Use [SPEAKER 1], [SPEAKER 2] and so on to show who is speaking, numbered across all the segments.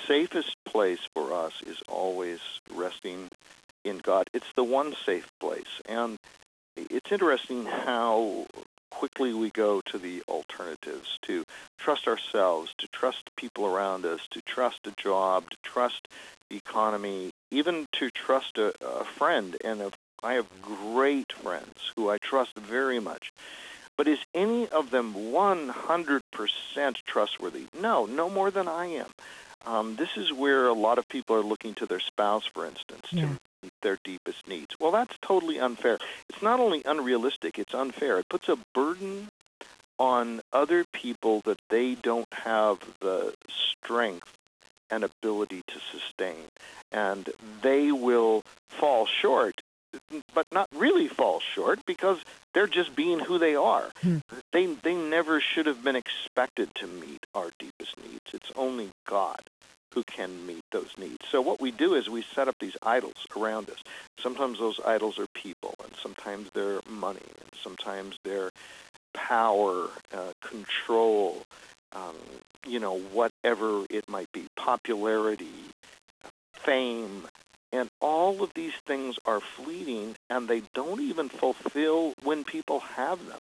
[SPEAKER 1] safest place for us is always resting in God. It's the one safe place. And it's interesting how quickly we go to the alternatives, to trust ourselves, to trust people around us, to trust a job, to trust the economy, even to trust a friend. And I have great friends who I trust very much. But is any of them 100% trustworthy? No, no more than I am. This is where a lot of people are looking to their spouse, for instance, to meet their deepest needs. Well, that's totally unfair. It's not only unrealistic, it's unfair. It puts a burden on other people that they don't have the strength and ability to sustain. And they will fall short, but not really fall short, because they're just being who they are. They never should have been expected to meet our deepest needs. It's only God who can meet those needs. So what we do is we set up these idols around us. Sometimes those idols are people, and sometimes they're money, and sometimes they're power, control, whatever it might be, popularity, fame. And all of these things are fleeting, and they don't even fulfill when people have them.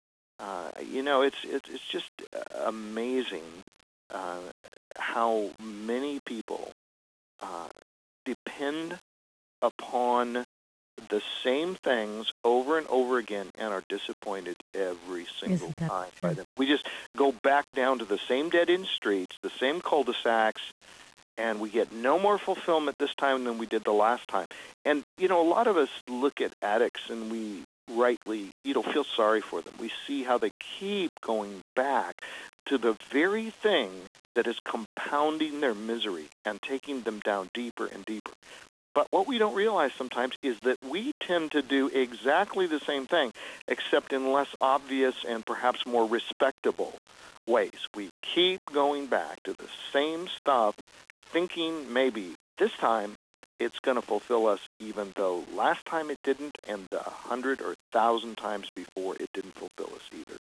[SPEAKER 1] It's just amazing how many people depend upon the same things over and over again and are disappointed every single time by them. We just go back down to the same dead-end streets, the same cul-de-sacs, and we get no more fulfillment this time than we did the last time. And, a lot of us look at addicts and we rightly, feel sorry for them. We see how they keep going back to the very thing that is compounding their misery and taking them down deeper and deeper. But what we don't realize sometimes is that we tend to do exactly the same thing, except in less obvious and perhaps more respectable ways. We keep going back to the same stuff, thinking maybe this time it's going to fulfill us, even though last time it didn't, and 100 or 1,000 times before it didn't fulfill us either.